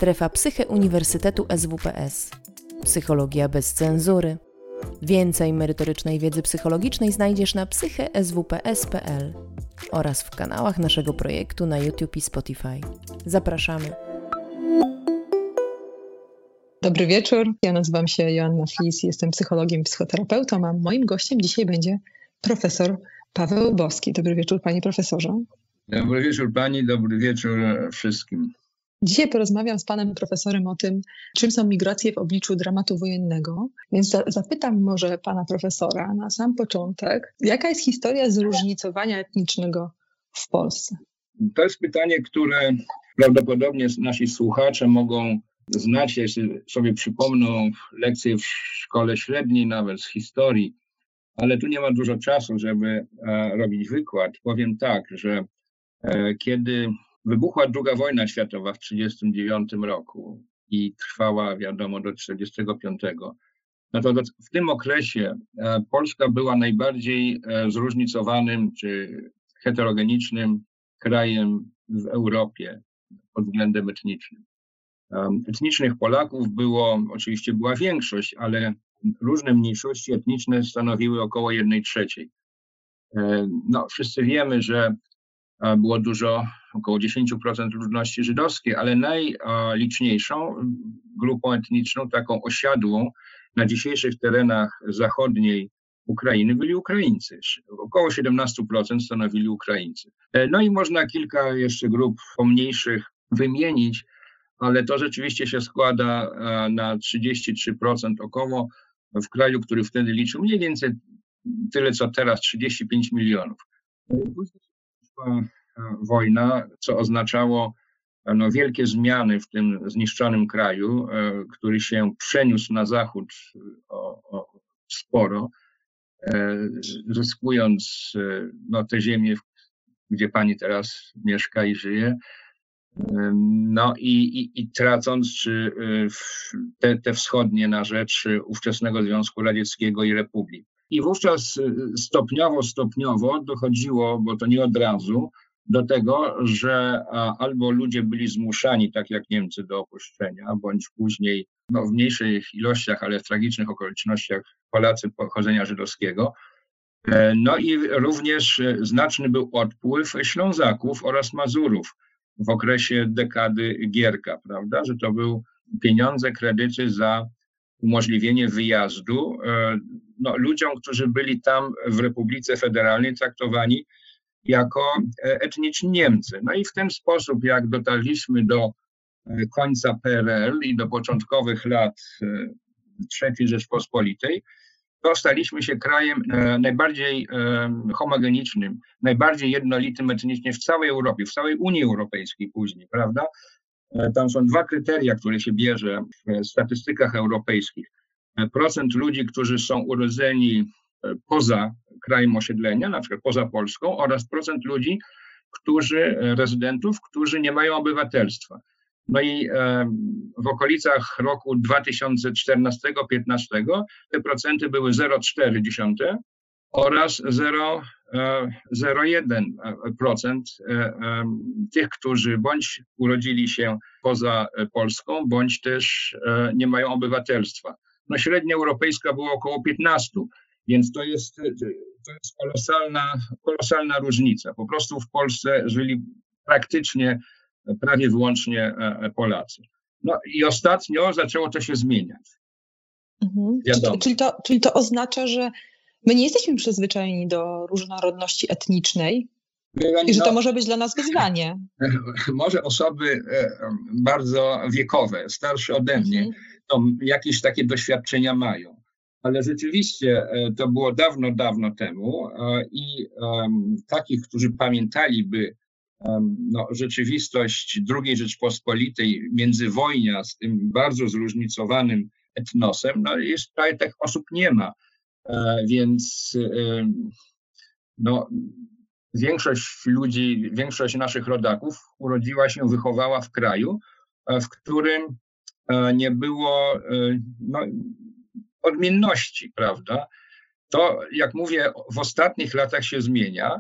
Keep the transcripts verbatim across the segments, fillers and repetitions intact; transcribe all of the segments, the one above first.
Strefa Psyche Uniwersytetu S W P S. Psychologia bez cenzury. Więcej merytorycznej wiedzy psychologicznej znajdziesz na psyche s w p s kropka p l oraz w kanałach naszego projektu na YouTube i Spotify. Zapraszamy. Dobry wieczór, ja nazywam się Joanna Flis, jestem psychologiem i psychoterapeutą, a moim gościem dzisiaj będzie profesor Paweł Boski. Dobry wieczór, panie profesorze. Dobry wieczór pani, dobry wieczór wszystkim. Dzisiaj porozmawiam z panem profesorem o tym, czym są migracje w obliczu dramatu wojennego, więc za- zapytam może pana profesora na sam początek, jaka jest historia zróżnicowania etnicznego w Polsce? To jest pytanie, które prawdopodobnie nasi słuchacze mogą znać, jeśli sobie przypomną lekcje w szkole średniej, nawet z historii, ale tu nie ma dużo czasu, żeby e, robić wykład. Powiem tak, że e, kiedy wybuchła druga wojna światowa w tysiąc dziewięćset trzydziestym dziewiątym roku i trwała, wiadomo, do tysiąc dziewięćset czterdziestego piątego, no to do, w tym okresie e, Polska była najbardziej e, zróżnicowanym czy heterogenicznym krajem w Europie pod względem etnicznym. Etnicznych Polaków było, oczywiście była większość, ale różne mniejszości etniczne stanowiły około jednej trzeciej. No, wszyscy wiemy, że było dużo, około dziesięć procent ludności żydowskiej, ale najliczniejszą grupą etniczną, taką osiadłą na dzisiejszych terenach zachodniej Ukrainy byli Ukraińcy. Około siedemnaście procent stanowili Ukraińcy. No i można kilka jeszcze grup pomniejszych wymienić, ale to rzeczywiście się składa na trzydzieści trzy procent około w kraju, który wtedy liczył mniej więcej tyle, co teraz, trzydzieści pięć milionów. Później była wojna, co oznaczało no, wielkie zmiany w tym zniszczonym kraju, który się przeniósł na zachód o, o sporo, zyskując no, te ziemie, gdzie pani teraz mieszka i żyje. No i, i, i tracąc czy te, te wschodnie na rzecz ówczesnego Związku Radzieckiego i Republik. I wówczas stopniowo, stopniowo dochodziło, bo to nie od razu, do tego, że albo ludzie byli zmuszani, tak jak Niemcy, do opuszczenia, bądź później no, w mniejszych ilościach, ale w tragicznych okolicznościach Polacy pochodzenia żydowskiego. No i również znaczny był odpływ Ślązaków oraz Mazurów w okresie dekady Gierka, prawda, że to były pieniądze, kredyty za umożliwienie wyjazdu no, ludziom, którzy byli tam w Republice Federalnej traktowani jako etniczni Niemcy. No i w ten sposób, jak dotarliśmy do końca P R L i do początkowych lat trzeciej Rzeczpospolitej, to staliśmy się krajem najbardziej homogenicznym, najbardziej jednolitym etnicznie w całej Europie, w całej Unii Europejskiej później, prawda? Tam są dwa kryteria, które się bierze w statystykach europejskich. Procent ludzi, którzy są urodzeni poza krajem osiedlenia, na przykład poza Polską, oraz procent ludzi, którzy, rezydentów, którzy nie mają obywatelstwa. No i w okolicach roku dwa tysiące czternastego piętnastego te procenty były zero przecinek cztery oraz zero przecinek jeden procent tych, którzy bądź urodzili się poza Polską, bądź też nie mają obywatelstwa. No średnia europejska była około piętnaście, więc to jest, to jest kolosalna, kolosalna różnica. Po prostu w Polsce żyli praktycznie prawie wyłącznie Polacy. No i ostatnio zaczęło to się zmieniać. Mhm. Czyli, czyli, to, czyli to oznacza, że my nie jesteśmy przyzwyczajeni do różnorodności etnicznej i że to no, może być dla nas wyzwanie. Może osoby bardzo wiekowe, starsze ode mnie, mhm. to jakieś takie doświadczenia mają. Ale rzeczywiście to było dawno, dawno temu i um, takich, którzy pamiętaliby no, rzeczywistość drugiej Rzeczpospolitej, międzywojnia z tym bardzo zróżnicowanym etnosem, no jest prawie tych osób nie ma, e, więc e, no, większość ludzi, większość naszych rodaków urodziła się, wychowała w kraju, w którym e, nie było e, no, odmienności, prawda? To, jak mówię, w ostatnich latach się zmienia.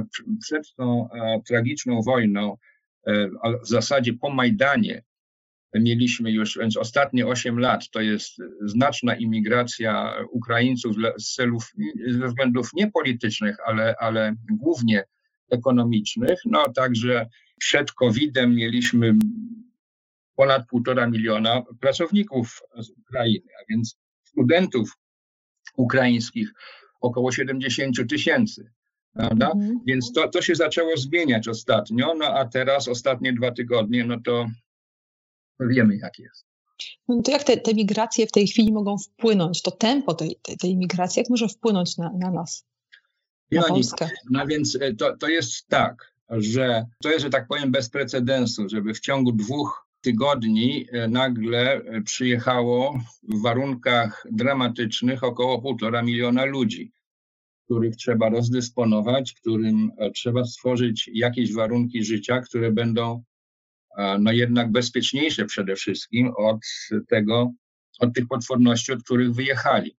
Przed tą tragiczną wojną, w zasadzie po Majdanie, mieliśmy już, więc ostatnie osiem lat to jest znaczna imigracja Ukraińców z celów, ze względów nie politycznych, ale, ale głównie ekonomicznych. No także przed kowidem mieliśmy ponad półtora miliona pracowników z Ukrainy, a więc studentów ukraińskich około siedemdziesiąt tysięcy. Prawda? Mhm. Więc to, to się zaczęło zmieniać ostatnio, no a teraz ostatnie dwa tygodnie, no to wiemy jak jest. No to jak te, te migracje w tej chwili mogą wpłynąć, to tempo tej, tej, tej migracji, jak może wpłynąć na, na nas, na Polskę? No więc to, to jest tak, że to jest, że tak powiem, bez precedensu, żeby w ciągu dwóch tygodni nagle przyjechało w warunkach dramatycznych około półtora miliona ludzi, których trzeba rozdysponować, którym trzeba stworzyć jakieś warunki życia, które będą no jednak bezpieczniejsze przede wszystkim od tego, od tych potworności, od których wyjechali.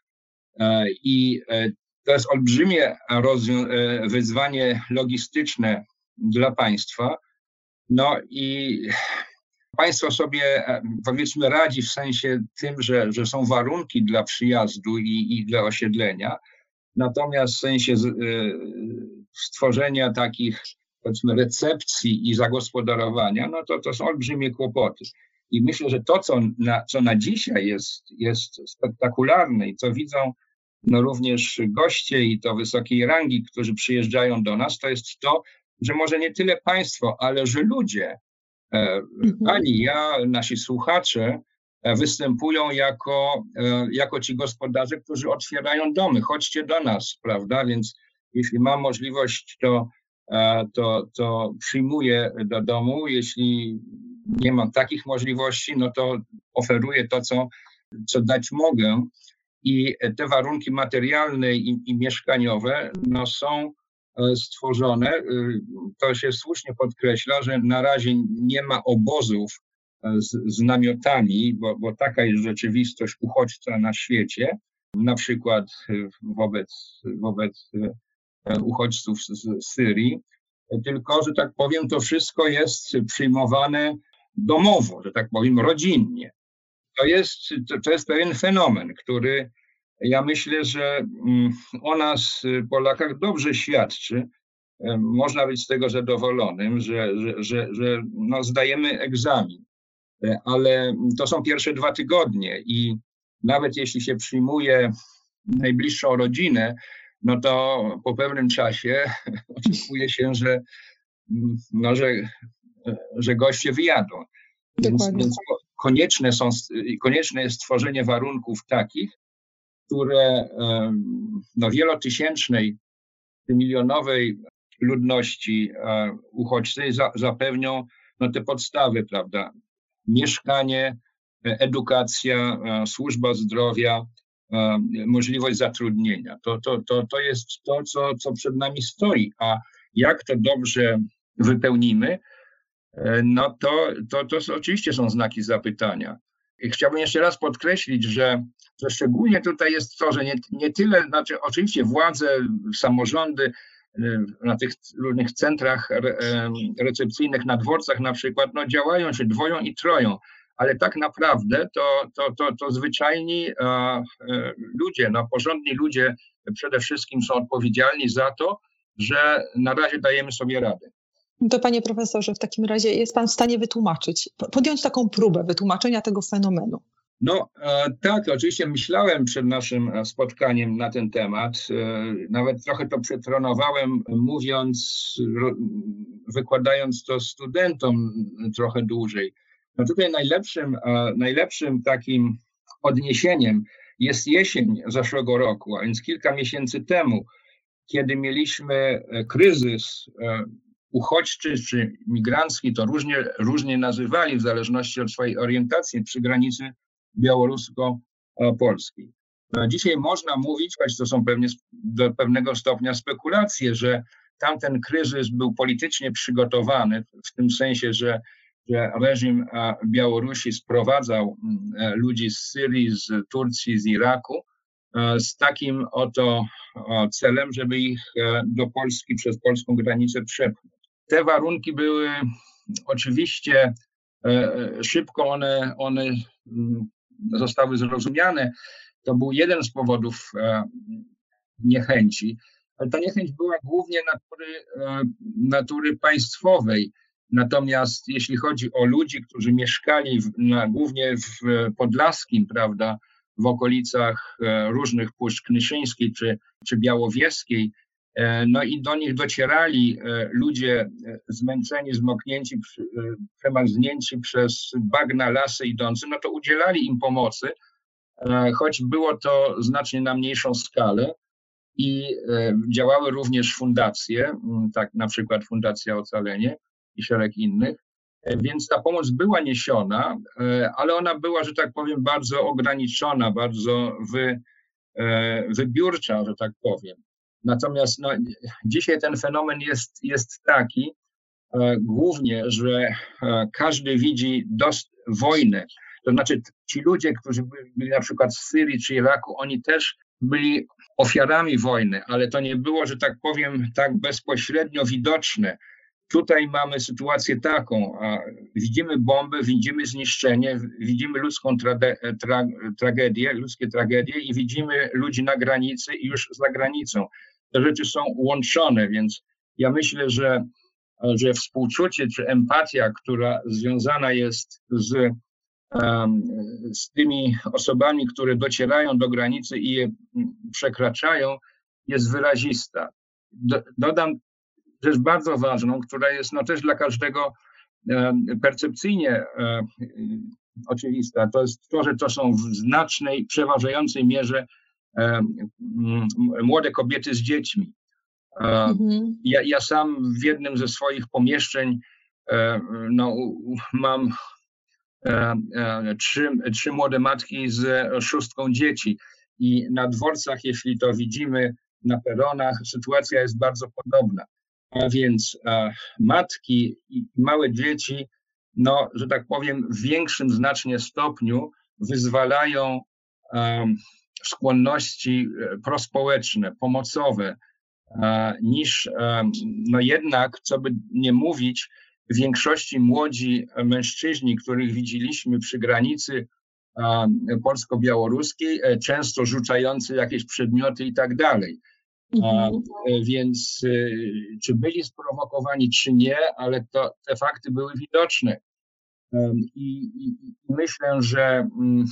I to jest olbrzymie wyzwanie logistyczne dla państwa. No i państwo sobie, powiedzmy, radzi w sensie tym, że, że są warunki dla przyjazdu i, i dla osiedlenia. Natomiast w sensie stworzenia takich, powiedzmy, recepcji i zagospodarowania, no to to są olbrzymie kłopoty. I myślę, że to, co na, co na dzisiaj jest, jest spektakularne i co widzą no również goście i to wysokiej rangi, którzy przyjeżdżają do nas, to jest to, że może nie tyle państwo, ale że ludzie, ani ja, nasi słuchacze, występują jako, jako ci gospodarze, którzy otwierają domy. Chodźcie do nas, prawda? Więc jeśli mam możliwość, to, to, to przyjmuję do domu. Jeśli nie mam takich możliwości, no to oferuję to, co, co dać mogę. I te warunki materialne i, i mieszkaniowe no, są stworzone. To się słusznie podkreśla, że na razie nie ma obozów z, z namiotami, bo, bo taka jest rzeczywistość uchodźca na świecie, na przykład wobec, wobec uchodźców z, z Syrii, tylko, że tak powiem, to wszystko jest przyjmowane domowo, że tak powiem, rodzinnie. To jest, to, to jest pewien fenomen, który ja myślę, że o nas, Polakach, dobrze świadczy. Można być z tego zadowolonym, że, że, że, że no zdajemy egzamin, ale to są pierwsze dwa tygodnie i nawet jeśli się przyjmuje najbliższą rodzinę, no to po pewnym czasie oczekuje się, że, no, że, że goście wyjadą. Więc, więc konieczne, są, konieczne jest stworzenie warunków takich, które no, wielotysięcznej, milionowej ludności uchodźcy za, zapewnią no, te podstawy, prawda? Mieszkanie, edukacja, służba zdrowia, możliwość zatrudnienia. To, to, to, to jest to, co, co przed nami stoi. A jak to dobrze wypełnimy, no to, to, to oczywiście są znaki zapytania. I chciałbym jeszcze raz podkreślić, że, że szczególnie tutaj jest to, że nie, nie tyle, znaczy oczywiście władze, samorządy na tych różnych centrach re, recepcyjnych, na dworcach na przykład, no działają się dwoją i troją, ale tak naprawdę to, to, to, to zwyczajni a, ludzie, no porządni ludzie przede wszystkim są odpowiedzialni za to, że na razie dajemy sobie radę. To panie profesorze, w takim razie jest pan w stanie wytłumaczyć, podjąć taką próbę wytłumaczenia tego fenomenu? No tak, oczywiście myślałem przed naszym spotkaniem na ten temat. Nawet trochę to przetrenowałem, mówiąc, wykładając to studentom trochę dłużej. No tutaj najlepszym, najlepszym takim odniesieniem jest jesień zeszłego roku, a więc kilka miesięcy temu, kiedy mieliśmy kryzys uchodźczy czy migrancki, to różnie, różnie nazywali w zależności od swojej orientacji przy granicy białorusko-polskiej. Dzisiaj można mówić, choć to są pewnie do pewnego stopnia spekulacje, że tamten kryzys był politycznie przygotowany, w tym sensie, że, że reżim Białorusi sprowadzał ludzi z Syrii, z Turcji, z Iraku z takim oto celem, żeby ich do Polski przez polską granicę przepchnąć. Te warunki były oczywiście szybko one, one zostały zrozumiane. To był jeden z powodów niechęci, ale ta niechęć była głównie natury, natury państwowej. Natomiast jeśli chodzi o ludzi, którzy mieszkali w, na, głównie w Podlaskim, prawda, w okolicach różnych Puszcz Knyszyńskiej czy, czy Białowieskiej, no i do nich docierali ludzie zmęczeni, zmoknięci, przemarznięci przez bagna, lasy idący, no to udzielali im pomocy, choć było to znacznie na mniejszą skalę i działały również fundacje, tak na przykład Fundacja Ocalenie i szereg innych, więc ta pomoc była niesiona, ale ona była, że tak powiem, bardzo ograniczona, bardzo wy, wybiórcza, że tak powiem. Natomiast no, dzisiaj ten fenomen jest, jest taki, e, głównie, że e, każdy widzi dost, wojnę. To znaczy ci ludzie, którzy byli, byli na przykład w Syrii czy Iraku, oni też byli ofiarami wojny, ale to nie było, że tak powiem, tak bezpośrednio widoczne. Tutaj mamy sytuację taką, a widzimy bomby, widzimy zniszczenie, widzimy ludzką trade, tra, tragedię, ludzkie tragedie i widzimy ludzi na granicy i już za granicą. Te rzeczy są łączone, więc ja myślę, że, że współczucie czy empatia, która związana jest z, um, z tymi osobami, które docierają do granicy i je przekraczają, jest wyrazista. Do, dodam rzecz bardzo ważną, która jest no, też dla każdego e, percepcyjnie e, oczywista. To jest to, że to są w znacznej, przeważającej mierze e, m, młode kobiety z dziećmi. E, mhm. ja, ja sam w jednym ze swoich pomieszczeń e, no, mam e, e, trzy, trzy młode matki z szóstką dzieci i na dworcach, jeśli to widzimy na peronach, sytuacja jest bardzo podobna. A więc e, matki i małe dzieci, no, że tak powiem, w większym znacznie stopniu wyzwalają e, skłonności prospołeczne, pomocowe, e, niż e, no jednak, co by nie mówić, w większości młodzi mężczyźni, których widzieliśmy przy granicy e, polsko-białoruskiej, e, często rzucający jakieś przedmioty i tak dalej. A, więc czy byli sprowokowani, czy nie, ale to, te fakty były widoczne. I, i, i myślę, że,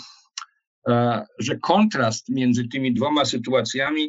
że kontrast między tymi dwoma sytuacjami,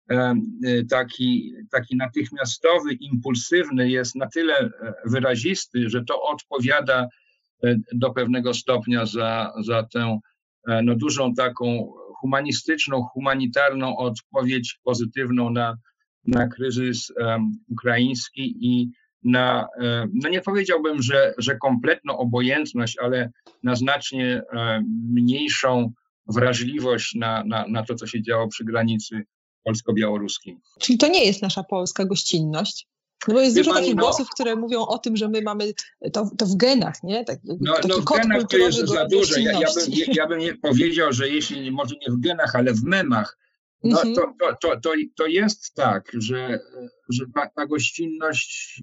taki, taki natychmiastowy, impulsywny, jest na tyle wyrazisty, że to odpowiada do pewnego stopnia za, za tę no, dużą taką humanistyczną, humanitarną odpowiedź pozytywną na, na kryzys um, ukraiński i na, um, no nie powiedziałbym, że, że kompletną obojętność, ale na znacznie um, mniejszą wrażliwość na, na, na to, co się działo przy granicy polsko-białoruskiej. Czyli to nie jest nasza polska gościnność? No bo jest Wie dużo pani, takich no, głosów, które mówią o tym, że my mamy to, to w genach, nie? Tak, no no w genach to jest za dużo. Ja, ja, bym, ja bym nie powiedział, że jeśli może nie w genach, ale w memach, no mm-hmm. to, to, to, to, to jest tak, że, że ta, ta gościnność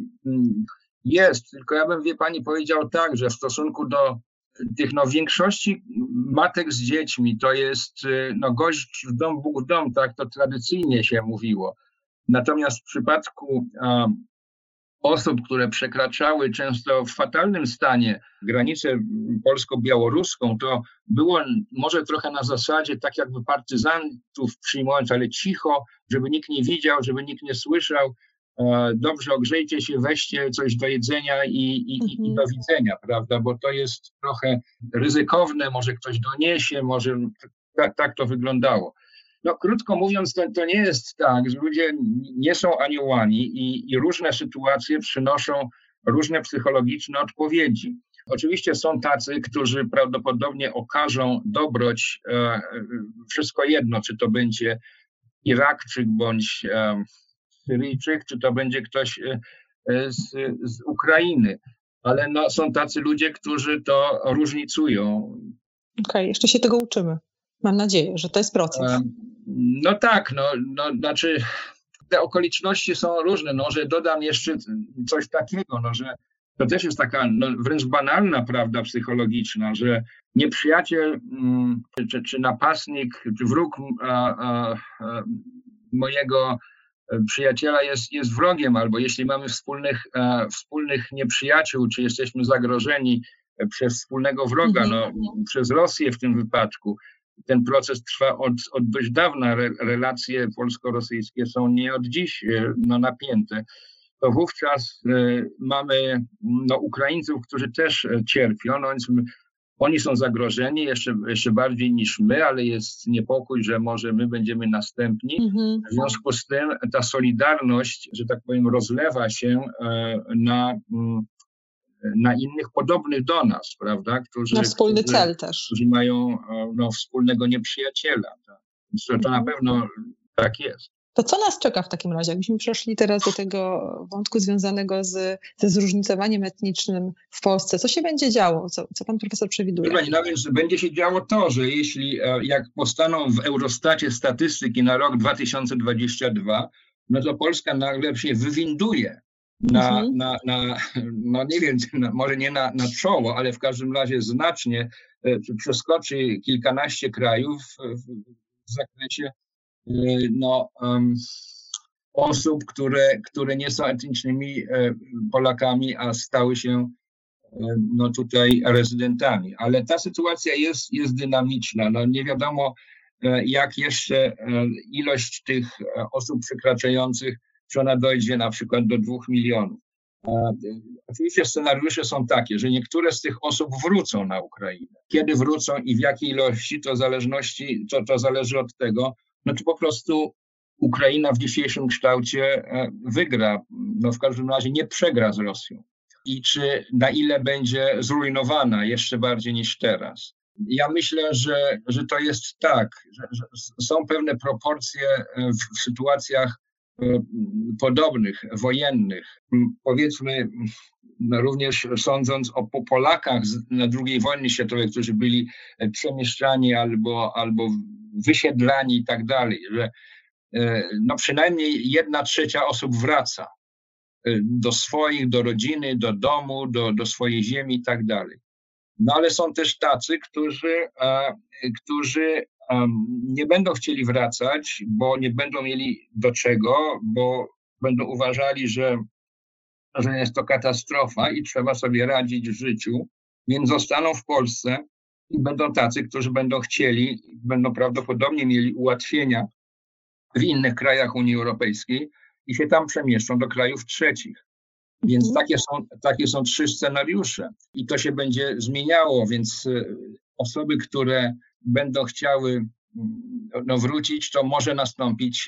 jest. Tylko ja bym, wie pani, powiedział tak, że w stosunku do tych no, większości matek z dziećmi to jest no, gość w dom, Bóg w dom, tak to tradycyjnie się mówiło. Natomiast w przypadku um, osób, które przekraczały często w fatalnym stanie granicę polsko-białoruską, to było może trochę na zasadzie tak jakby partyzantów przyjmować, ale cicho, żeby nikt nie widział, żeby nikt nie słyszał. E, dobrze, ogrzejcie się, weźcie coś do jedzenia i, i, mhm. i do widzenia, prawda? Bo to jest trochę ryzykowne, może ktoś doniesie, może tak, tak to wyglądało. No krótko mówiąc, to, to nie jest tak, że ludzie nie są aniołami i, i różne sytuacje przynoszą różne psychologiczne odpowiedzi. Oczywiście są tacy, którzy prawdopodobnie okażą dobroć, e, wszystko jedno, czy to będzie Irakczyk bądź e, Syryjczyk, czy to będzie ktoś e, z, z Ukrainy. Ale no, są tacy ludzie, którzy to różnicują. Okej, okay, jeszcze się tego uczymy. Mam nadzieję, że to jest proces. No tak, no, no znaczy te okoliczności są różne. No, że dodam jeszcze coś takiego, no, że to też jest taka no, wręcz banalna prawda psychologiczna, że nieprzyjaciel czy, czy napastnik, czy wróg a, a, a, mojego przyjaciela jest, jest wrogiem, albo jeśli mamy wspólnych, a, wspólnych nieprzyjaciół, czy jesteśmy zagrożeni przez wspólnego wroga, no, przez Rosję w tym wypadku. Ten proces trwa od, od dość dawna. Re, relacje polsko-rosyjskie są nie od dziś no, napięte. To wówczas y, mamy no, Ukraińców, którzy też cierpią, no, więc my, oni są zagrożeni jeszcze, jeszcze bardziej niż my, ale jest niepokój, że może my będziemy następni. Mm-hmm. W związku z tym ta solidarność, że tak powiem, rozlewa się y, na, y, na innych podobnych do nas, prawda? Którzy, na wspólny którzy, cel też. Którzy mają no, wspólnego nieprzyjaciela. Tak? Więc to, to na pewno tak jest. To co nas czeka w takim razie? Jakbyśmy przeszli teraz do tego wątku związanego z, ze zróżnicowaniem etnicznym w Polsce. Co się będzie działo? Co, co pan profesor przewiduje? No więc będzie się działo to, że jeśli jak powstaną w Eurostacie statystyki na rok dwa tysiące dwudziesty drugi, no to Polska nagle się wywinduje na, mhm. na, na no nie wiem, na, może nie na, na czoło, ale w każdym razie znacznie przeskoczy kilkanaście krajów w, w zakresie no, um, osób, które, które nie są etnicznymi e, Polakami, a stały się e, no, tutaj rezydentami. Ale ta sytuacja jest, jest dynamiczna. No, nie wiadomo, e, jak jeszcze e, ilość tych e, osób przekraczających, czy ona dojdzie na przykład do dwóch milionów. E, oczywiście scenariusze są takie, że niektóre z tych osób wrócą na Ukrainę. Kiedy wrócą i w jakiej ilości, to, zależności, to, to zależy od tego, no to po prostu Ukraina w dzisiejszym kształcie wygra, no w każdym razie nie przegra z Rosją. I czy na ile będzie zrujnowana jeszcze bardziej niż teraz. Ja myślę, że, że to jest tak, że, że są pewne proporcje w, w sytuacjach podobnych, wojennych. Powiedzmy, no również sądząc o Polakach na drugiej wojnie światowej, którzy byli przemieszczani albo, albo wysiedlani i tak dalej, że no przynajmniej jedna trzecia osób wraca do swoich, do rodziny, do domu, do, do swojej ziemi i tak dalej. No ale są też tacy, którzy, którzy nie będą chcieli wracać, bo nie będą mieli do czego, bo będą uważali, że, że jest to katastrofa i trzeba sobie radzić w życiu, więc zostaną w Polsce i będą tacy, którzy będą chcieli, będą prawdopodobnie mieli ułatwienia w innych krajach Unii Europejskiej i się tam przemieszczą do krajów trzecich. Więc mm. takie są, takie są trzy scenariusze i to się będzie zmieniało, więc osoby, które będą chciały no, wrócić, to może nastąpić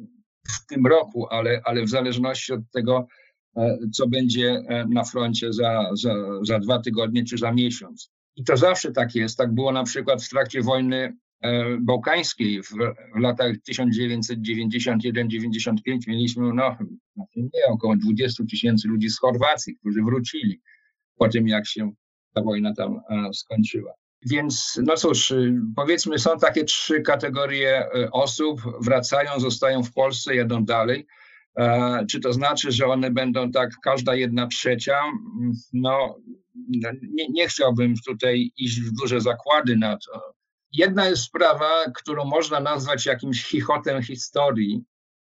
w tym roku, ale, ale w zależności od tego, co będzie na froncie za, za, za dwa tygodnie czy za miesiąc. I to zawsze tak jest. Tak było na przykład w trakcie wojny bałkańskiej w, w latach tysiąc dziewięćset dziewięćdziesiąt jeden dziewięćdziesiąt pięć. Mieliśmy no, nie, około dwadzieścia tysięcy ludzi z Chorwacji, którzy wrócili po tym, jak się ta wojna tam skończyła. Więc no cóż, powiedzmy, są takie trzy kategorie osób, wracają, zostają w Polsce, jadą dalej. E, czy to znaczy, że one będą tak, każda jedna trzecia? No, nie, nie chciałbym tutaj iść w duże zakłady na to. Jedna jest sprawa, którą można nazwać jakimś chichotem historii,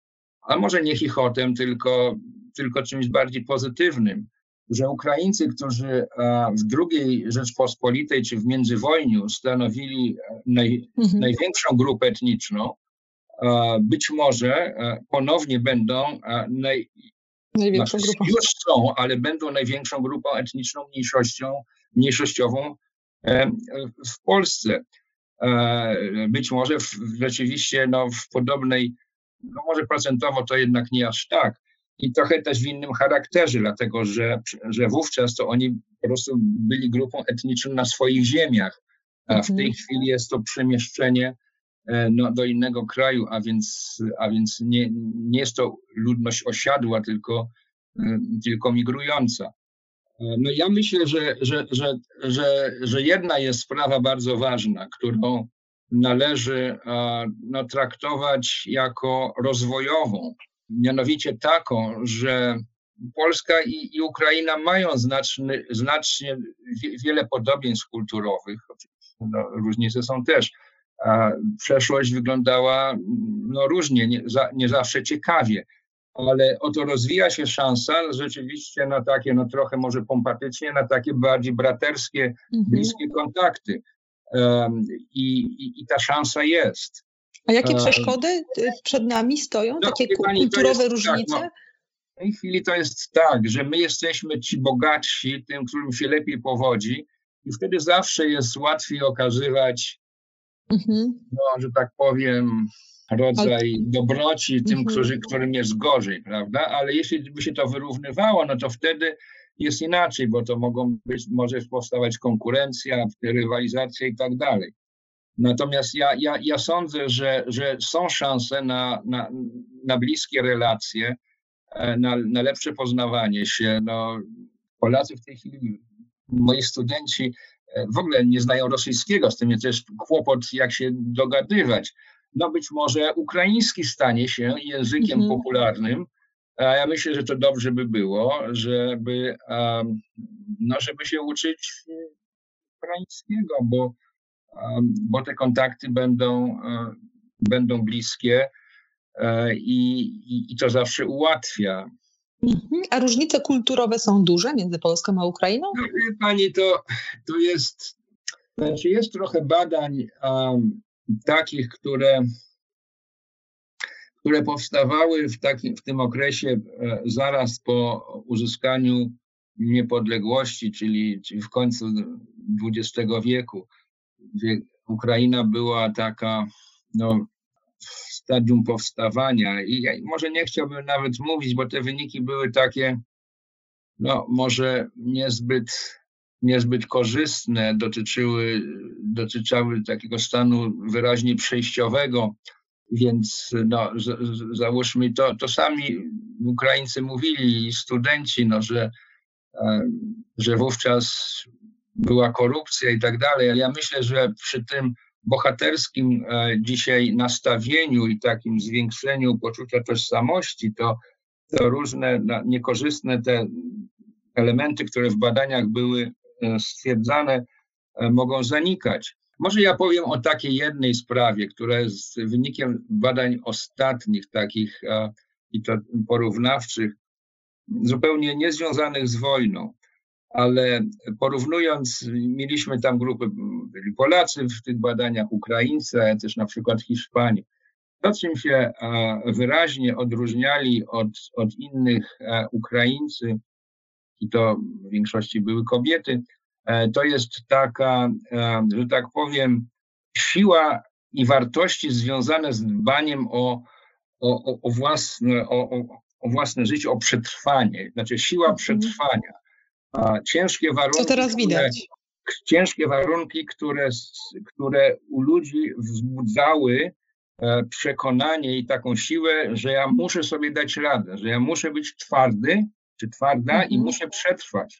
a może nie chichotem, tylko, tylko czymś bardziej pozytywnym, że Ukraińcy, którzy w drugiej Rzeczpospolitej czy w międzywojniu stanowili naj, mhm. największą grupę etniczną, być może ponownie będą, naj, największą grupą. Już są, ale będą największą grupą etniczną mniejszością, mniejszościową w Polsce. Być może w, rzeczywiście no, w podobnej, no może procentowo to jednak nie aż tak. I trochę też w innym charakterze, dlatego że, że wówczas to oni po prostu byli grupą etniczną na swoich ziemiach. A w tej chwili jest to przemieszczenie no, do innego kraju, a więc, a więc nie, nie jest to ludność osiadła, tylko, tylko migrująca. No ja myślę, że, że, że, że, że jedna jest sprawa bardzo ważna, którą należy no, traktować jako rozwojową. Mianowicie taką, że Polska i, i Ukraina mają znaczny, znacznie wiele podobieństw kulturowych. No, różnice są też. A przeszłość wyglądała no, różnie, nie, za, nie zawsze ciekawie, ale oto rozwija się szansa rzeczywiście na takie, no trochę może pompatycznie, na takie bardziej braterskie, mhm. bliskie kontakty. Um, i, i, I ta szansa jest. A jakie przeszkody przed nami stoją? No, takie pani, kulturowe jest, różnice? Tak, no, w tej chwili to jest tak, że my jesteśmy ci bogatsi, tym, którym się lepiej powodzi i wtedy zawsze jest łatwiej okazywać, mhm. no, że tak powiem, rodzaj Ale... dobroci tym, mhm. którzy, którym jest gorzej, prawda? Ale jeśli by się to wyrównywało, no to wtedy jest inaczej, bo to mogą być, może powstawać konkurencja, rywalizacja i tak dalej. Natomiast ja, ja, ja sądzę, że, że są szanse na, na, na bliskie relacje, na, na lepsze poznawanie się. No, Polacy w tej chwili, moi studenci w ogóle nie znają rosyjskiego, z tym jest też kłopot, jak się dogadywać. No być może ukraiński stanie się językiem mhm. popularnym, a ja myślę, że to dobrze by było, żeby, um, no, żeby się uczyć ukraińskiego, bo, um, bo te kontakty będą, um, będą bliskie um, i, i, i to zawsze ułatwia. Mhm. A różnice kulturowe są duże między Polską a Ukrainą? No, wie pani, to, to jest, znaczy jest trochę badań um, takich, które które powstawały w, takim, w tym okresie e, zaraz po uzyskaniu niepodległości, czyli, czyli w końcu dwudziestego wieku, gdzie Ukraina była taka no, w stadium powstawania. I ja może nie chciałbym nawet mówić, bo te wyniki były takie, no może niezbyt, niezbyt korzystne, dotyczyły, dotyczyły takiego stanu wyraźnie przejściowego. Więc no, z, z, załóżmy, to, to sami Ukraińcy mówili, studenci, no, że, e, że wówczas była korupcja i tak dalej, ale ja myślę, że przy tym bohaterskim e, dzisiaj nastawieniu i takim zwiększeniu poczucia tożsamości, to, to różne no, niekorzystne te elementy, które w badaniach były e, stwierdzane, e, mogą zanikać. Może ja powiem o takiej jednej sprawie, która jest wynikiem badań ostatnich, takich a, i to porównawczych, zupełnie niezwiązanych z wojną, ale porównując, mieliśmy tam grupy, byli Polacy w tych badaniach, Ukraińcy, ale też na przykład Hiszpanie. To, czym się a, wyraźnie odróżniali od, od innych a, Ukraińcy, i to w większości były kobiety, to jest taka, że tak powiem, siła i wartości związane z dbaniem o, o, o, własne, o, o własne życie, o przetrwanie, znaczy siła przetrwania. Ciężkie warunki, co teraz widać? Które, ciężkie warunki, które, które u ludzi wzbudzały przekonanie i taką siłę, że ja muszę sobie dać radę, że ja muszę być twardy czy twarda mhm. i muszę przetrwać.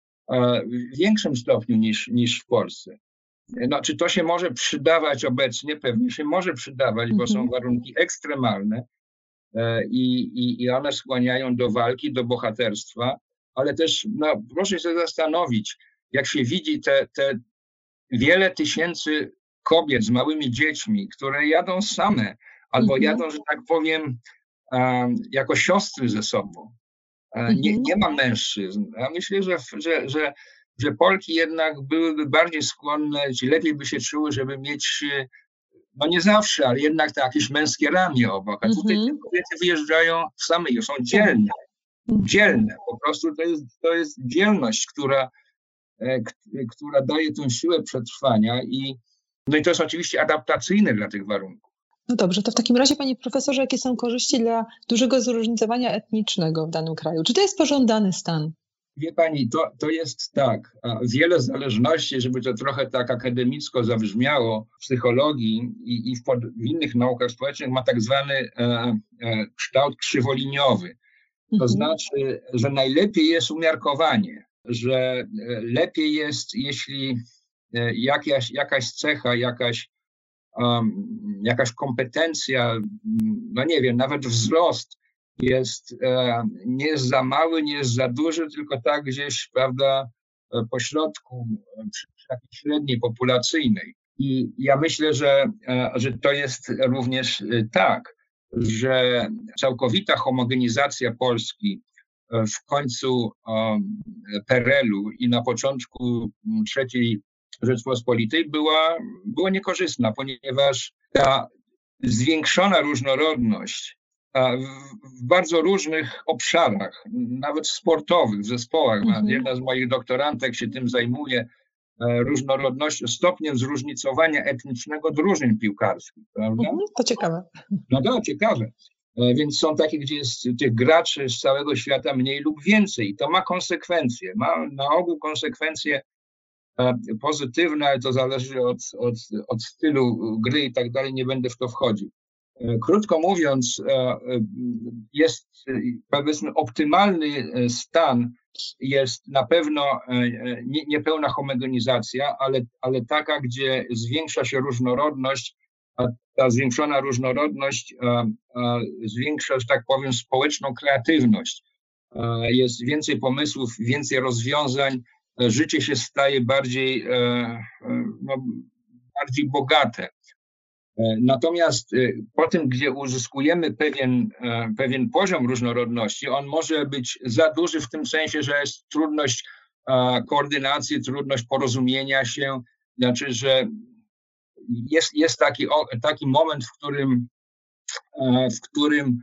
W większym stopniu niż, niż w Polsce. No, czy to się może przydawać obecnie? Pewnie się może przydawać, mm-hmm. bo są warunki ekstremalne e, i, i one skłaniają do walki, do bohaterstwa, ale też no, proszę się zastanowić, jak się widzi te, te wiele tysięcy kobiet z małymi dziećmi, które jadą same albo mm-hmm. jadą, że tak powiem, um, jako siostry ze sobą. Nie, nie ma mężczyzn. Ja myślę, że, że, że, że Polki jednak byłyby bardziej skłonne, czy lepiej by się czuły, żeby mieć, no nie zawsze, ale jednak to jakieś męskie ramię obok. A tutaj te kobiety wyjeżdżają same i są dzielne. Dzielne. Po prostu to jest, to jest dzielność, która, która daje tę siłę przetrwania i, no i to jest oczywiście adaptacyjne dla tych warunków. No dobrze, to w takim razie, panie profesorze, jakie są korzyści dla dużego zróżnicowania etnicznego w danym kraju? Czy to jest pożądany stan? Wie pani, to, to jest tak. Wiele zależności, żeby to trochę tak akademicko zabrzmiało, w psychologii i, i w, pod, w innych naukach społecznych ma tak zwany e, e, kształt krzywoliniowy. To mhm. znaczy, że najlepiej jest umiarkowanie, że lepiej jest, jeśli jakaś, jakaś cecha, jakaś Um, jakaś kompetencja, no nie wiem, nawet wzrost jest, nie jest za mały, nie jest za duży, tylko tak gdzieś, prawda, po środku, przy takiej średniej populacyjnej. I ja myślę, że, że to jest również tak, że całkowita homogenizacja Polski w końcu P R L u i na początku trzeciej Rzeczpospolitej była, była niekorzystna, ponieważ ta zwiększona różnorodność w bardzo różnych obszarach, nawet sportowych, w zespołach. Mhm. Jedna z moich doktorantek się tym zajmuje, różnorodnością, stopniem zróżnicowania etnicznego drużyn piłkarskich. Prawda? Mhm, to ciekawe. No to ciekawe. Więc są takie, gdzie jest tych graczy z całego świata mniej lub więcej. I to ma konsekwencje. Ma na ogół konsekwencje pozytywne, ale to zależy od, od, od stylu gry i tak dalej. Nie będę w to wchodził. Krótko mówiąc, jest, powiedzmy, optymalny stan jest na pewno nie, niepełna homogenizacja, ale, ale taka, gdzie zwiększa się różnorodność, a ta zwiększona różnorodność a, a zwiększa, że tak powiem, społeczną kreatywność. A jest więcej pomysłów, więcej rozwiązań, życie się staje bardziej, no, bardziej bogate. Natomiast po tym, gdzie uzyskujemy pewien, pewien poziom różnorodności, on może być za duży w tym sensie, że jest trudność koordynacji, trudność porozumienia się, znaczy, że jest, jest taki, taki moment, w którym, w którym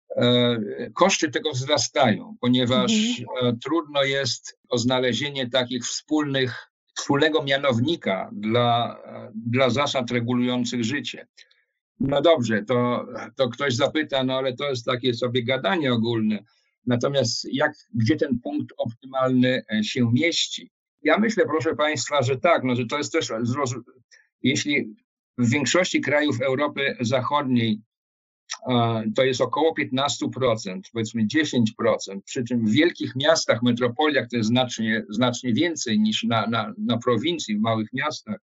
koszty tego wzrastają, ponieważ mhm. trudno jest o znalezienie takich wspólnych wspólnego mianownika dla, dla zasad regulujących życie. No dobrze, to, to ktoś zapyta, no ale to jest takie sobie gadanie ogólne. Natomiast jak, gdzie ten punkt optymalny się mieści? Ja myślę, proszę Państwa, że tak, no, że to jest też, jeśli w większości krajów Europy Zachodniej to jest około piętnaście procent, powiedzmy dziesięć procent, przy czym w wielkich miastach, metropoliach to jest znacznie, znacznie więcej niż na, na, na prowincji, w małych miastach.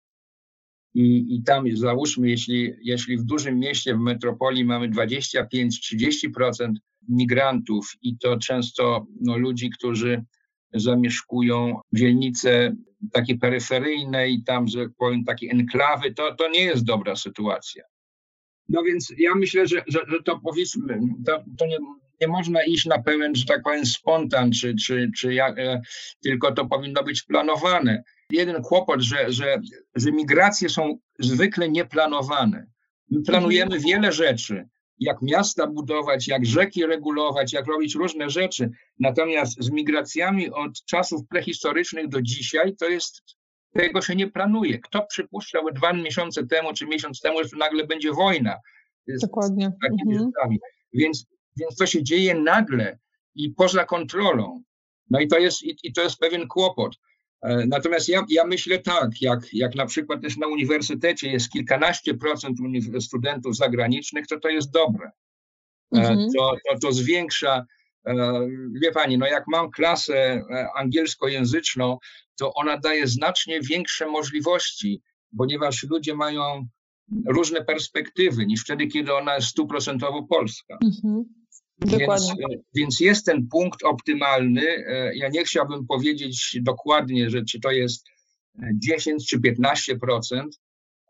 I, i tam załóżmy, jeśli, jeśli w dużym mieście, w metropolii mamy dwadzieścia pięć do trzydziestu procent migrantów i to często no, ludzi, którzy zamieszkują dzielnice takie peryferyjne i tam, że powiem, takie enklawy, to, to nie jest dobra sytuacja. No więc ja myślę, że, że, że to powiedzmy, to, to nie, nie można iść na pełen, że tak powiem, spontan, czy, czy, czy jak, e, tylko to powinno być planowane. Jeden kłopot, że, że, że migracje są zwykle nieplanowane. My planujemy mhm. wiele rzeczy, jak miasta budować, jak rzeki regulować, jak robić różne rzeczy. Natomiast z migracjami od czasów prehistorycznych do dzisiaj to jest... Tego się nie planuje. Kto przypuszczał dwa miesiące temu czy miesiąc temu, że nagle będzie wojna? Dokładnie. Mhm. Więc, więc to się dzieje nagle i poza kontrolą. No i to jest, i, i to jest pewien kłopot. Natomiast ja, ja myślę tak, jak, jak na przykład też na uniwersytecie jest kilkanaście procent studentów zagranicznych, to to jest dobre. Mhm. To, to, to zwiększa. Wie pani, no jak mam klasę angielskojęzyczną, to ona daje znacznie większe możliwości, ponieważ ludzie mają różne perspektywy niż wtedy, kiedy ona jest stuprocentowo polska. Mhm. Więc, więc jest ten punkt optymalny. Ja nie chciałbym powiedzieć dokładnie, że czy to jest dziesięć czy piętnaście procent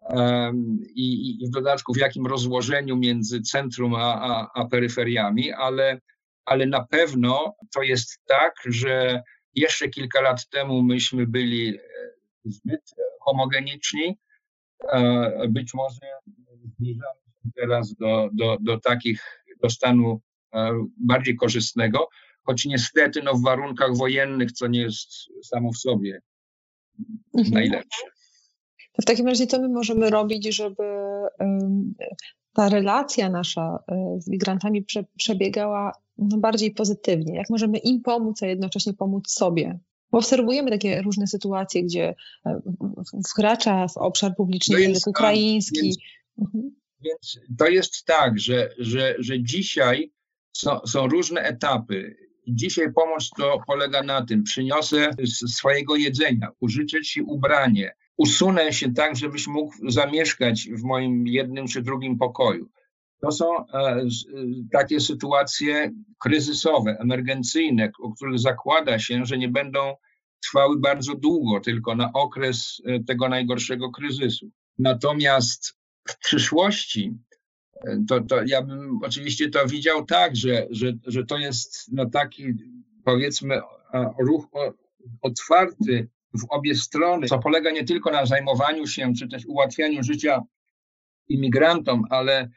i, i w dodatku w jakim rozłożeniu między centrum a, a, a peryferiami, ale ale na pewno to jest tak, że jeszcze kilka lat temu myśmy byli zbyt homogeniczni. Być może zbliżamy się teraz do, do, do takich, do stanu bardziej korzystnego, choć niestety no, w warunkach wojennych, co nie jest samo w sobie mhm. najlepsze. To w takim razie co my możemy robić, żeby um, ta relacja nasza z migrantami prze, przebiegała no, bardziej pozytywnie? Jak możemy im pomóc, a jednocześnie pomóc sobie? Bo obserwujemy takie różne sytuacje, gdzie wkracza w obszar publiczny no język ukraiński. Więc, mhm. więc to jest tak, że, że, że dzisiaj są, są różne etapy. Dzisiaj pomoc to polega na tym, przyniosę swojego jedzenia, użyczę ci ubranie, usunę się tak, żebyś mógł zamieszkać w moim jednym czy drugim pokoju. To są takie sytuacje kryzysowe, emergencyjne, o których zakłada się, że nie będą trwały bardzo długo, tylko na okres tego najgorszego kryzysu. Natomiast w przyszłości to, to ja bym oczywiście to widział tak, że, że, że to jest no taki, powiedzmy, ruch otwarty w obie strony, co polega nie tylko na zajmowaniu się, czy też ułatwianiu życia imigrantom, ale,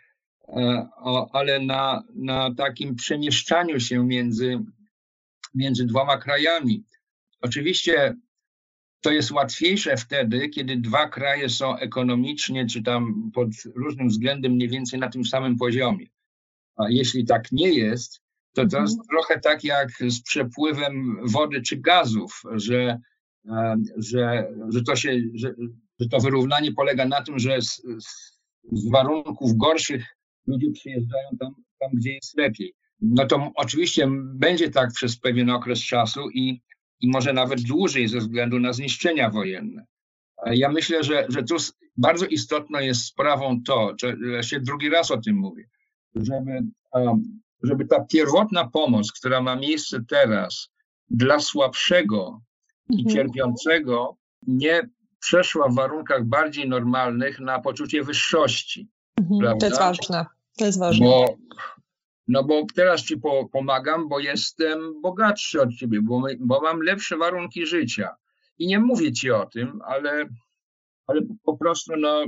ale na, na takim przemieszczaniu się między, między dwoma krajami. Oczywiście to jest łatwiejsze wtedy, kiedy dwa kraje są ekonomicznie, czy tam pod różnym względem mniej więcej na tym samym poziomie. A jeśli tak nie jest, to to jest trochę tak jak z przepływem wody czy gazów, że, że, że, to, się, że, że to wyrównanie polega na tym, że z, z warunków gorszych ludzie przyjeżdżają tam, tam, gdzie jest lepiej. No to oczywiście będzie tak przez pewien okres czasu i, i może nawet dłużej ze względu na zniszczenia wojenne. Ja myślę, że, że tu bardzo istotną jest sprawą to, że ja się drugi raz o tym mówię, żeby, żeby ta pierwotna pomoc, która ma miejsce teraz dla słabszego i cierpiącego, nie przeszła w warunkach bardziej normalnych na poczucie wyższości. Mhm, to jest ważne. To jest ważne. Bo, no bo teraz ci po, pomagam, bo jestem bogatszy od ciebie, bo, my, bo mam lepsze warunki życia. I nie mówię ci o tym, ale, ale po prostu no,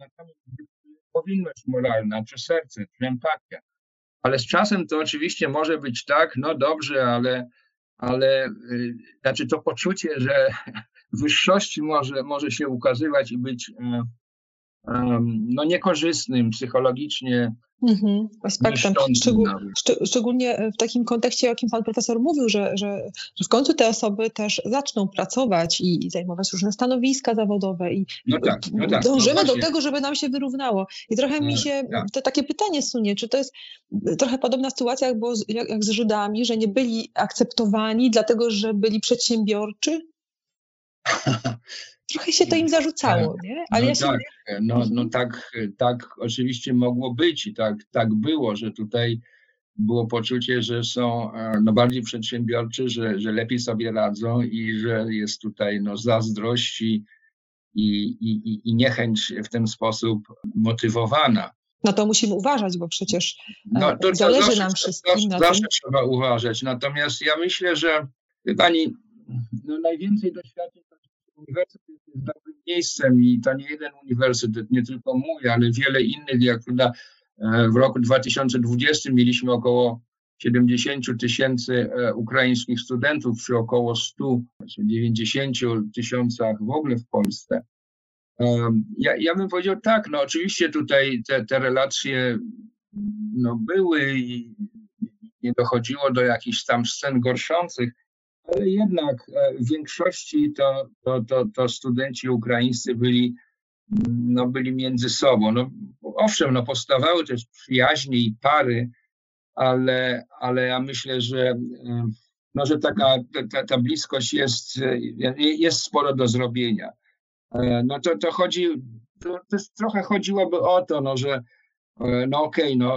powinność moralna, czy serce, czy empatia. Ale z czasem to oczywiście może być tak, no dobrze, ale, ale yy, znaczy to poczucie, że wyższości może, może się ukazywać i być yy, yy, no niekorzystnym psychologicznie. Mhm, aspektem. Szczegół, szcz- szczególnie w takim kontekście, o jakim pan profesor mówił, że, że, że w końcu te osoby też zaczną pracować i, i zajmować różne stanowiska zawodowe i no tak, no tak, dążymy no do tego, żeby nam się wyrównało. I trochę mi się tak. to takie pytanie sunie, czy to jest trochę podobna sytuacja jak, było z, jak, jak z Żydami, że nie byli akceptowani dlatego, że byli przedsiębiorczy? Trochę się to im zarzucało, nie? Ale no ja się... tak, no, no tak, tak oczywiście mogło być i tak, tak było, że tutaj było poczucie, że są no, bardziej przedsiębiorczy, że, że lepiej sobie radzą i że jest tutaj no, zazdrość i, i, i, i niechęć w ten sposób motywowana. No to musimy uważać, bo przecież no, to, zależy to zawsze, nam wszystkim zawsze, na zawsze tym. Trzeba uważać, natomiast ja myślę, że pani no, najwięcej doświadczeń uniwersytet jest dobrym miejscem i to nie jeden uniwersytet, nie tylko mój, ale wiele innych. Jak w roku dwa tysiące dwudziestym mieliśmy około siedemdziesiąt tysięcy ukraińskich studentów przy około stu dziewięćdziesięciu tysiącach w ogóle w Polsce. Ja, ja bym powiedział tak, no oczywiście tutaj te, te relacje no, były i nie dochodziło do jakichś tam scen gorszących, ale jednak w większości to, to, to, to studenci ukraińscy byli, no, byli między sobą. No, owszem, no, powstawały też przyjaźnie i pary, ale, ale ja myślę, że, no, że taka ta, ta bliskość jest, jest sporo do zrobienia. No to, to chodzi, to, to trochę chodziłoby o to, no, że no okej, okay, no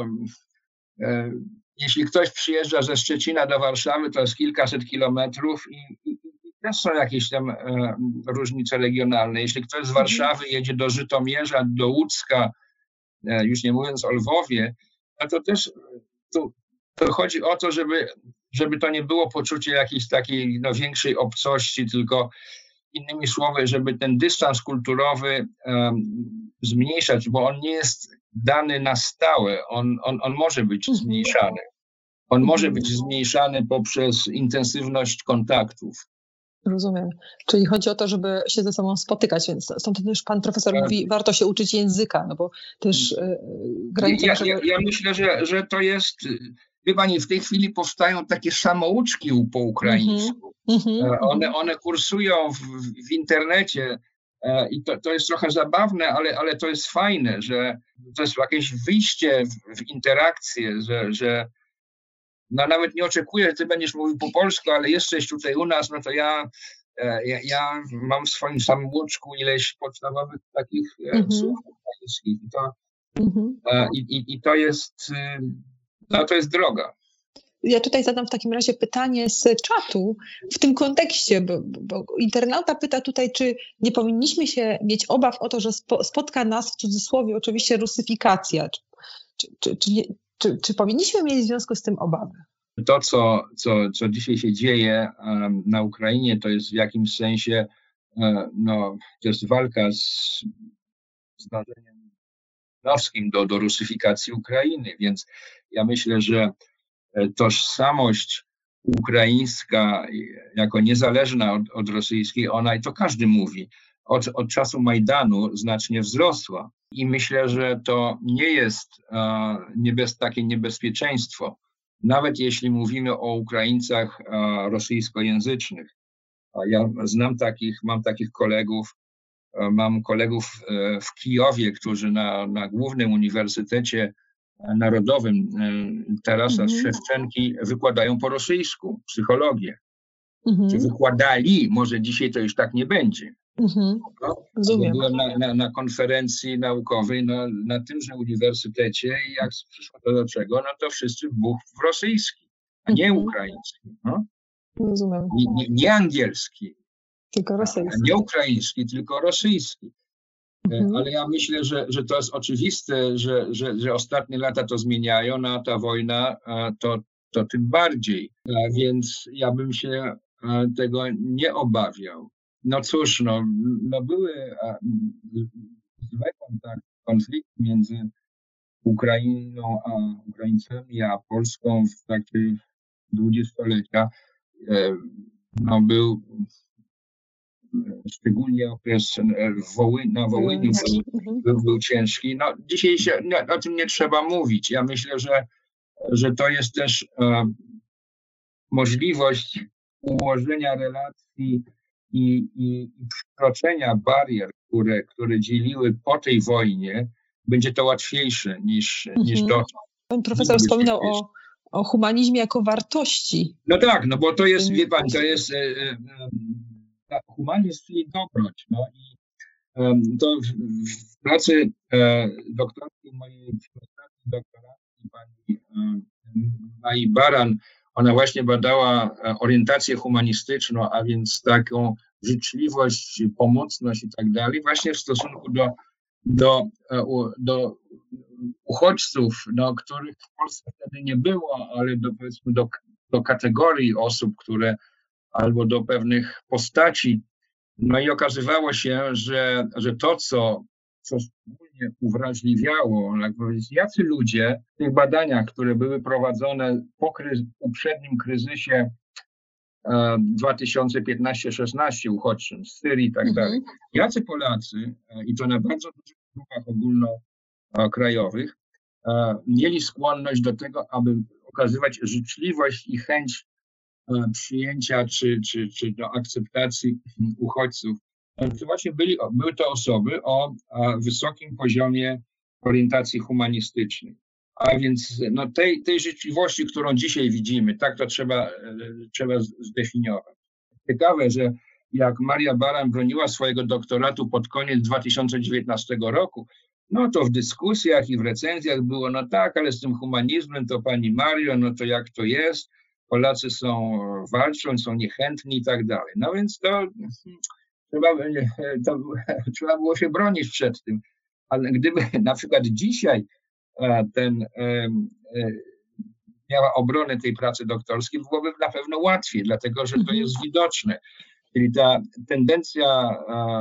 jeśli ktoś przyjeżdża ze Szczecina do Warszawy, to jest kilkaset kilometrów i, i, i też są jakieś tam e, różnice regionalne. Jeśli ktoś z Warszawy jedzie do Żytomierza, do Łódzka, e, już nie mówiąc o Lwowie, no to też to, to chodzi o to, żeby, żeby to nie było poczucie jakiejś takiej no, większej obcości, tylko innymi słowy, żeby ten dystans kulturowy um, zmniejszać, bo on nie jest dany na stałe, on, on, on może być zmniejszany. On może być zmniejszany poprzez intensywność kontaktów. Rozumiem. Czyli chodzi o to, żeby się ze sobą spotykać, więc stąd też pan profesor tak. mówi, warto się uczyć języka, no bo też yy, granice... Ja, naszego... ja, ja myślę, że, że to jest... Wie pani, w tej chwili powstają takie samouczki po ukraińsku. Mm-hmm, one, one kursują w, w internecie i to, to jest trochę zabawne, ale, ale to jest fajne, że to jest jakieś wyjście w, w interakcję, że, że no nawet nie oczekuję, że ty będziesz mówił po polsku, ale jesteś tutaj u nas, no to ja, ja, ja mam w swoim samouczku ileś podstawowych takich mm-hmm. słów ukraińskich. I to, Mhm. I, i, i to jest, no to jest droga. Ja tutaj zadam w takim razie pytanie z czatu w tym kontekście, bo, bo internauta pyta tutaj, czy nie powinniśmy się mieć obaw o to, że spo, spotka nas w cudzysłowie oczywiście rusyfikacja. Czy, czy, czy, czy, nie, czy, czy powinniśmy mieć w związku z tym obawy? To, co, co, co dzisiaj się dzieje um, na Ukrainie, to jest w jakimś sensie um, no, to jest walka z zdarzeniem nowskim do, do rusyfikacji Ukrainy, więc ja myślę, że tożsamość ukraińska jako niezależna od, od rosyjskiej, ona, i to każdy mówi, od, od czasu Majdanu znacznie wzrosła. I myślę, że to nie jest a, niebez, takie niebezpieczeństwo, nawet jeśli mówimy o Ukraińcach a, rosyjskojęzycznych. A ja znam takich, mam takich kolegów, a, mam kolegów a, w Kijowie, którzy na, na głównym uniwersytecie Narodowym Tarasa Mhm. Szewczenki wykładają po rosyjsku psychologię. Mhm. Czy wykładali, może dzisiaj to już tak nie będzie. Mhm. No, Rozumiem. byłem na, na, na konferencji naukowej na, na tymże uniwersytecie i jak przyszło to do czego, no to wszyscy buch w rosyjski, a nie Mhm. ukraiński. No? Rozumiem. Nie, nie, nie angielski, Tylko rosyjski. nie ukraiński, tylko rosyjski. Mhm. Ale ja myślę, że, że to jest oczywiste, że, że, że ostatnie lata to zmieniają, no a ta wojna to, to tym bardziej. A więc ja bym się tego nie obawiał. No cóż, no, no były złe kontakty, konflikty między Ukrainą a Ukraińcami, a Polską w trakcie dwudziestolecia. No był szczególnie okres Woły, na Wołyniu był, był, był ciężki. No, dzisiaj się no, o tym nie trzeba mówić. Ja myślę, że, że to jest też e, możliwość ułożenia relacji i, i, i przekroczenia barier, które, które dzieliły po tej wojnie. Będzie to łatwiejsze niż, mhm. niż dotąd. Pan profesor wspominał o, o humanizmie jako wartości. No tak, no bo to jest, wie pan, to jest e, e, humanizm, czyli dobroć. No i um, to w, w pracy e, doktorskiej mojej doktoranki pani e, Mai Baran, ona właśnie badała orientację humanistyczną, a więc taką życzliwość, pomocność i tak dalej, właśnie w stosunku do, do, do uchodźców, no, których w Polsce wtedy nie było, ale do, powiedzmy, do, do kategorii osób, które albo do pewnych postaci. No i okazywało się, że, że to, co, co szczególnie uwrażliwiało, jak powiedzieć, jacy ludzie w tych badaniach, które były prowadzone po kryzy, poprzednim kryzysie e, dwa tysiące piętnaście szesnaście uchodźczym z Syrii i tak dalej, jacy Polacy, e, i to na bardzo dużych grupach ogólnokrajowych, e, mieli skłonność do tego, aby okazywać życzliwość i chęć przyjęcia czy, czy, czy do akceptacji uchodźców. To właśnie byli, były to osoby o wysokim poziomie orientacji humanistycznej. A więc no, tej, tej życzliwości, którą dzisiaj widzimy, tak to trzeba, trzeba zdefiniować. Ciekawe, że jak Maria Baran broniła swojego doktoratu pod koniec dwa tysiące dziewiętnastego roku, no to w dyskusjach i w recenzjach było, no tak, ale z tym humanizmem to pani Mario, no to jak to jest? Polacy są, walczą, są niechętni i tak dalej. No więc to trzeba, to trzeba było się bronić przed tym. Ale gdyby na przykład dzisiaj ten miała obronę tej pracy doktorskiej, byłoby na pewno łatwiej, dlatego że to jest widoczne. Czyli ta tendencja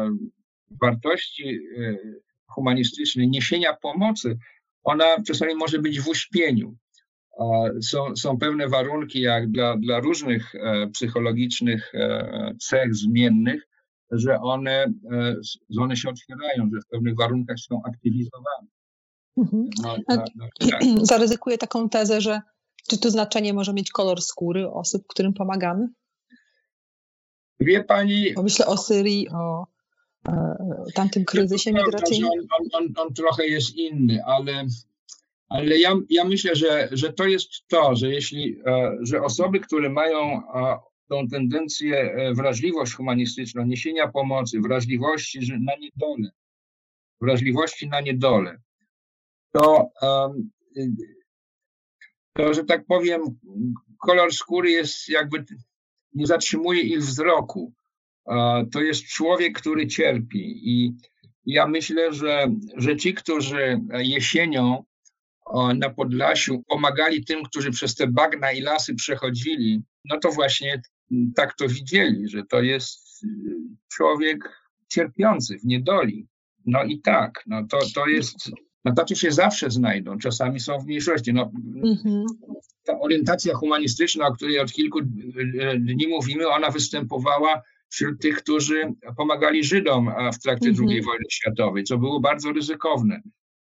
wartości humanistycznej, niesienia pomocy, ona czasami może być w uśpieniu. Są, są pewne warunki, jak dla, dla różnych e, psychologicznych e, cech zmiennych, że one, e, że one się otwierają, że w pewnych warunkach są aktywizowane. Mhm. No, no, no, tak. Zaryzykuję taką tezę, że czy tu znaczenie może mieć kolor skóry osób, którym pomagamy? Wie pani... Bo myślę o Syrii, o e, tamtym kryzysie migracyjnym. On, on, on, on trochę jest inny, ale... Ale ja, ja myślę, że, że to jest to, że jeśli, że osoby, które mają tą tendencję, wrażliwość humanistyczną, niesienia pomocy, wrażliwości na niedolę, wrażliwości na niedolę, to, to, że tak powiem, kolor skóry jest jakby, nie zatrzymuje ich wzroku. To jest człowiek, który cierpi i ja myślę, że, że ci, którzy jesienią na Podlasiu pomagali tym, którzy przez te bagna i lasy przechodzili, no to właśnie tak to widzieli, że to jest człowiek cierpiący w niedoli. No i tak, no to, to jest, no tacy się zawsze znajdą, czasami są w mniejszości. No, mm-hmm. Ta orientacja humanistyczna, o której od kilku dni mówimy, ona występowała wśród tych, którzy pomagali Żydom w trakcie mm-hmm. drugiej wojny światowej, co było bardzo ryzykowne.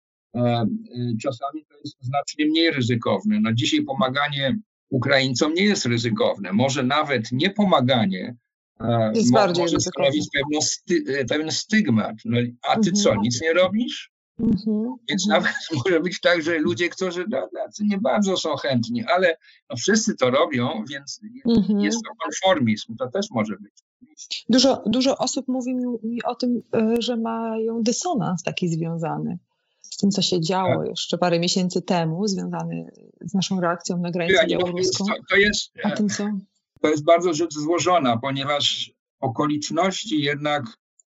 Czasami to jest znacznie mniej ryzykowne. No dzisiaj pomaganie Ukraińcom nie jest ryzykowne. Może nawet nie pomaganie jest mo- bardziej może ryzykowne. stanowić pewną sty- pewien stygmat. No, a ty mm-hmm. co, nic nie robisz? Mm-hmm. Więc nawet może być tak, że ludzie, którzy no, nie bardzo są chętni, ale no, wszyscy to robią, więc mm-hmm. jest to konformizm. To też może być. Dużo, dużo osób mówi mi o tym, że mają dysonans taki związany z tym, co się działo tak. jeszcze parę miesięcy temu, związany z naszą reakcją na granicę ja, białoruską. To, to, jest, o tym, co... to jest bardzo rzecz złożona, ponieważ okoliczności jednak,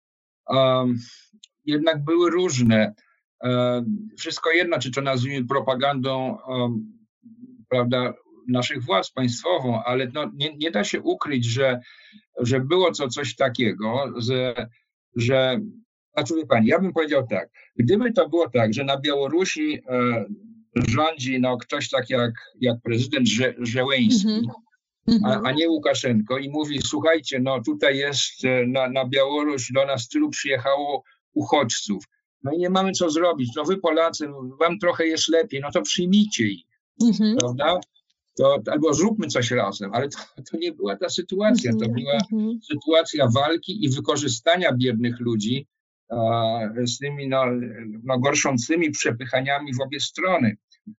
um, jednak były różne. Um, wszystko jedno, czy to nazwijmy propagandą um, prawda, naszych władz państwową, ale no, nie, nie da się ukryć, że, że było to coś takiego, że, że znaczy wie pani, ja bym powiedział tak, gdyby to było tak, że na Białorusi e, rządzi no, ktoś tak jak, jak prezydent Że, Żeleński, mm-hmm. a, a nie Łukaszenko i mówi, słuchajcie, no tutaj jest na, na Białoruś do nas tylu przyjechało uchodźców, no i nie mamy co zrobić, no wy Polacy, wam trochę jest lepiej, no to przyjmijcie ich, mm-hmm. prawda? To, albo zróbmy coś razem, ale to, to nie była ta sytuacja, to była mm-hmm. sytuacja walki i wykorzystania biednych ludzi a, z tymi no, no, gorszącymi przepychaniami w obie strony.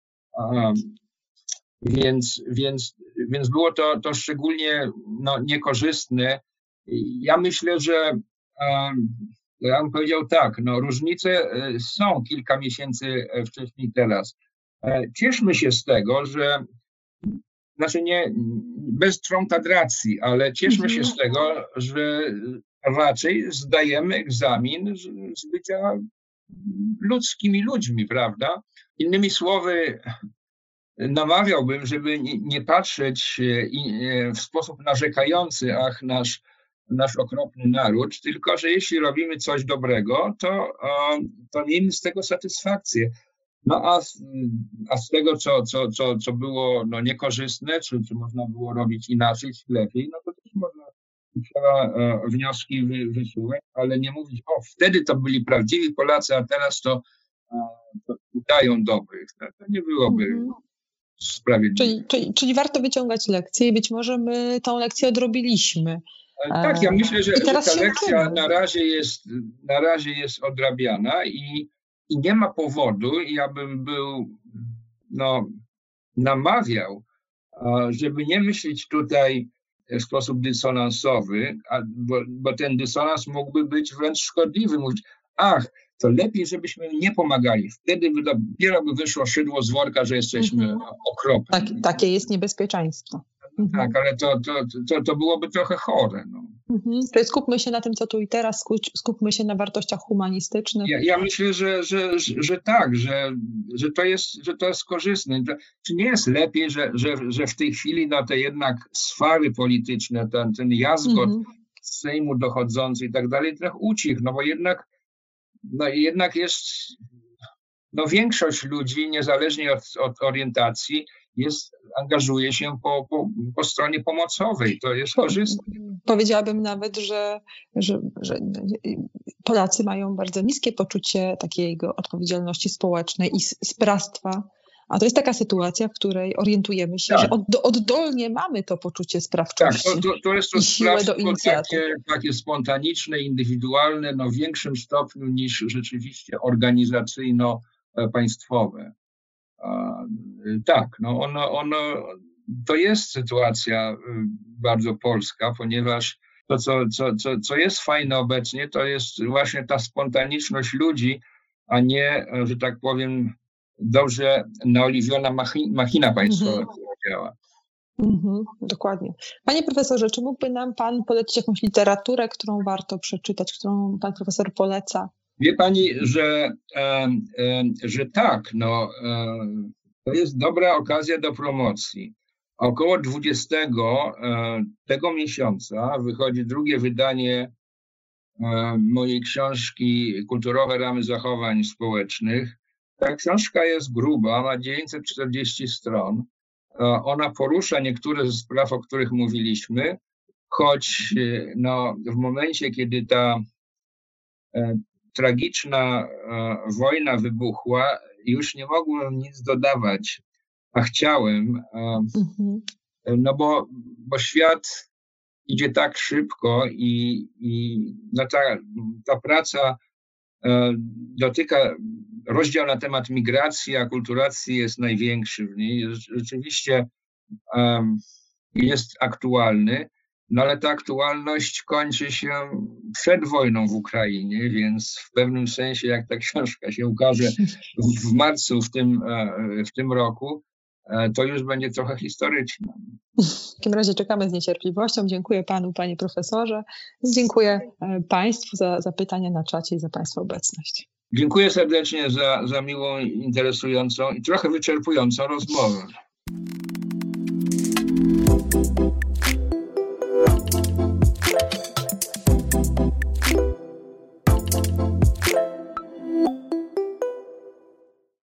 A, więc, więc, więc było to, to szczególnie no, niekorzystne. Ja myślę, że a, ja bym powiedział tak, no, różnice są kilka miesięcy wcześniej teraz. Cieszmy się z tego, że Znaczy nie, bez trątadracji, ale cieszmy się z tego, że raczej zdajemy egzamin z, z bycia ludzkimi ludźmi, prawda? Innymi słowy, namawiałbym, żeby nie, nie patrzeć w sposób narzekający, ach, nasz, nasz okropny naród, tylko że jeśli robimy coś dobrego, to, to miejmy z tego satysfakcję. No a, a z tego, co, co, co, co było no, niekorzystne, czy, czy można było robić inaczej, czy lepiej, no to też można, trzeba e, wnioski wy, wysuwać, ale nie mówić, o wtedy to byli prawdziwi Polacy, a teraz to, e, to udają dobrych. To, to nie byłoby mm-hmm. sprawiedliwe. Czyli, czyli, czyli warto wyciągać lekcje i być może my tą lekcję odrobiliśmy. Tak, ja myślę, że, że ta lekcja na razie jest, na razie jest odrabiana i I nie ma powodu, ja bym był, no, namawiał, żeby nie myśleć tutaj w sposób dysonansowy, bo, bo ten dysonans mógłby być wręcz szkodliwy. Mówić, ach, to lepiej, żebyśmy nie pomagali. Wtedy by dopiero by wyszło szydło z worka, że jesteśmy mhm. okropni. Tak, takie jest niebezpieczeństwo. Mhm. Tak, ale to, to, to, to byłoby trochę chore. No. Mhm. Czyli skupmy się na tym, co tu i teraz, skupmy się na wartościach humanistycznych. Ja, ja myślę, że, że, że, że tak, że, że, to jest, że to jest korzystne. Czy nie jest lepiej, że, że, że w tej chwili na te jednak sfary polityczne, ten, ten jazgot mhm. z Sejmu dochodzący i tak dalej, trochę ucichł, no bo jednak, no jednak jest no większość ludzi, niezależnie od, od orientacji, jest, angażuje się po, po, po stronie pomocowej. To jest korzystne. Powiedziałabym nawet, że, że, że Polacy mają bardzo niskie poczucie takiego odpowiedzialności społecznej i sprawstwa. A to jest taka sytuacja, w której orientujemy się, tak. że od, oddolnie mamy to poczucie sprawczości. Tak, to, to, to jest to sprawstwo takie, takie spontaniczne, indywidualne, no w większym stopniu niż rzeczywiście organizacyjno-państwowe. Tak, no ono, ono, to jest sytuacja bardzo polska, ponieważ to, co, co, co, co jest fajne obecnie, to jest właśnie ta spontaniczność ludzi, a nie, że tak powiem, dobrze naoliwiona machi- machina państwowa, mm-hmm. która działa. Mm-hmm, dokładnie. Panie profesorze, czy mógłby nam pan polecić jakąś literaturę, którą warto przeczytać, którą pan profesor poleca? Wie pani, że, e, e, że tak, no, e, to jest dobra okazja do promocji. Około dwudziestego e, tego miesiąca wychodzi drugie wydanie e, mojej książki Kulturowe ramy zachowań społecznych. Ta książka jest gruba, ma dziewięćset czterdzieści stron. E, ona porusza niektóre ze spraw, o których mówiliśmy, choć e, no, w momencie, kiedy ta e, tragiczna e, wojna wybuchła, już nie mogłem nic dodawać, a chciałem, e, mhm. no bo, bo świat idzie tak szybko i, i no ta, ta praca e, dotyka, rozdział na temat migracji, akulturacji jest największy w niej, rzeczywiście e, jest aktualny. No ale ta aktualność kończy się przed wojną w Ukrainie, więc w pewnym sensie, jak ta książka się ukaże w marcu w tym, w tym roku, to już będzie trochę historyczna. W takim razie czekamy z niecierpliwością. Dziękuję panu, panie profesorze. Dziękuję państwu za, za pytania na czacie i za państwa obecność. Dziękuję serdecznie za, za miłą, interesującą i trochę wyczerpującą rozmowę.